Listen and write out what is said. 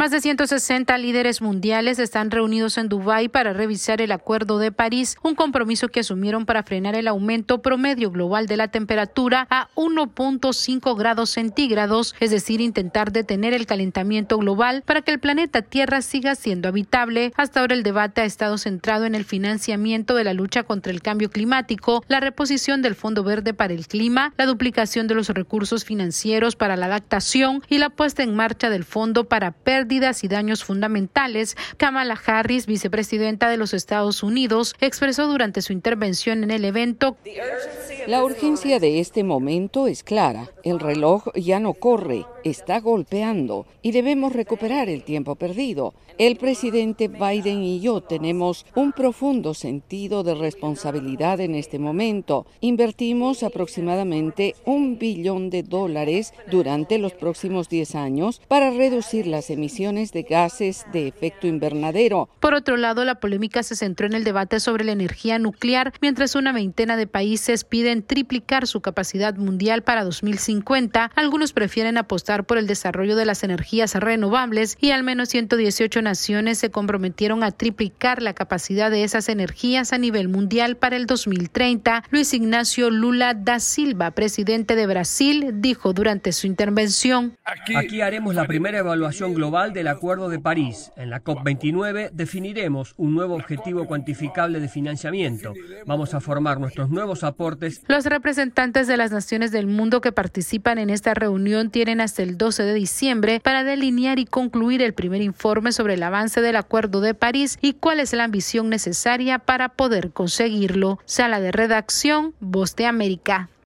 Más de 160 líderes mundiales están reunidos en Dubái para revisar el Acuerdo de París, un compromiso que asumieron para frenar el aumento promedio global de la temperatura a 1.5 grados centígrados, es decir, intentar detener el calentamiento global para que el planeta Tierra siga siendo habitable. Hasta ahora el debate ha estado centrado en el financiamiento de la lucha contra el cambio climático, la reposición del Fondo Verde para el Clima, la duplicación de los recursos financieros para la adaptación y la puesta en marcha del Fondo para Pérdidas y Daños Fundamentales. Kamala Harris, vicepresidenta de los Estados Unidos, expresó durante su intervención en el evento: la urgencia de este momento es clara. El reloj ya no corre, está golpeando y debemos recuperar el tiempo perdido. El presidente Biden y yo tenemos un profundo sentido de responsabilidad en este momento. Invertimos aproximadamente $1 billón durante los próximos 10 años para reducir las emisiones de gases de efecto invernadero. Por otro lado, la polémica se centró en el debate sobre la energía nuclear, mientras una veintena de países piden triplicar su capacidad mundial para 2050. Algunos prefieren apostar por el desarrollo de las energías renovables y al menos 118 naciones se comprometieron a triplicar la capacidad de esas energías a nivel mundial para el 2030. Luis Ignacio Lula da Silva, presidente de Brasil, dijo durante su intervención: Aquí haremos la primera evaluación global del Acuerdo de París. En la COP29 definiremos un nuevo objetivo cuantificable de financiamiento. Vamos a formar nuestros nuevos aportes. Los representantes de las naciones del mundo que participan en esta reunión tienen hasta el 12 de diciembre para delinear y concluir el primer informe sobre el avance del Acuerdo de París y cuál es la ambición necesaria para poder conseguirlo. Sala de redacción, Voz de América.